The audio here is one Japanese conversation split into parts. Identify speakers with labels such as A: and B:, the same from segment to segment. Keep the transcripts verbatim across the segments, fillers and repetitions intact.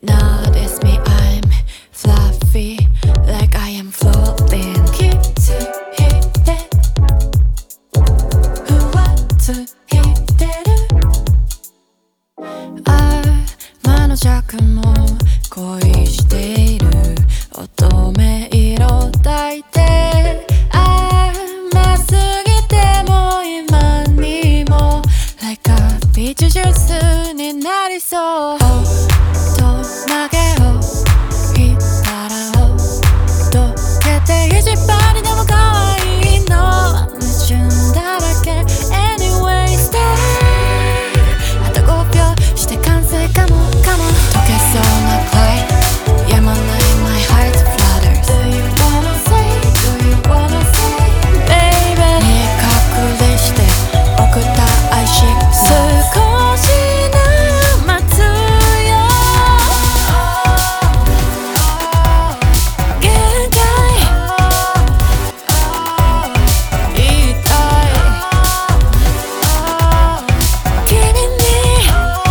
A: Notice me, I'm fluffy, like I am floating. 気づいてふわっついてる天の尺も恋している乙女色抱いて甘すぎても今にも Like a ビーチジュースになりそう曲げを引ったらほどけて一番にでも可愛いの矛盾だらけ Anyway stay あとごびょうして完成かもかも溶けそうなくらいやまない My heart flutters Do you wanna say Do you wanna say Baby 見え隠れして送った愛し少し待つよ限界言いたい君に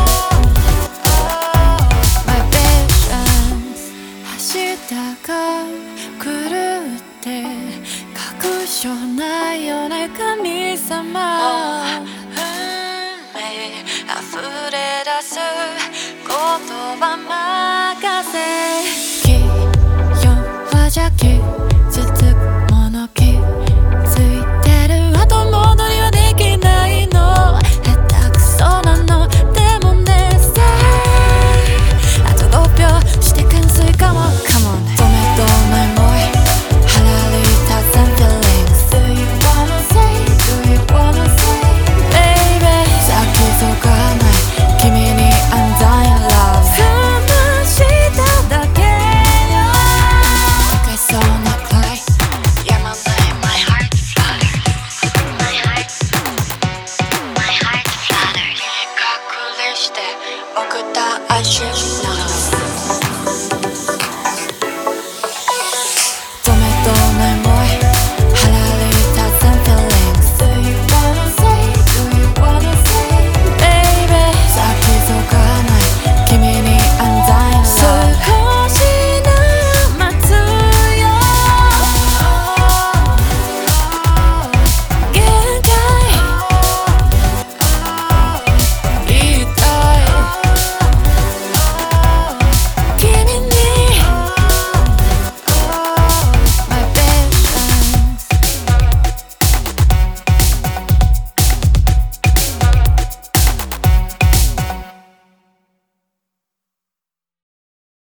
A: My patience 走ったが狂って確証ないよね神様溢れ出す言葉任せ気弱じゃ傷つくもの気づいてるあと戻りはできないの下手くそなのでもね Say あとごびょうして完遂かも Come on 止めどないもい腹立たせ feelings Do you wanna say Do you wanna say Baby 先そがない君に I'm dying love 済ましただけよ溶けそうなくらいやまない My heart flutters My heart My heart flutters 隠れして送った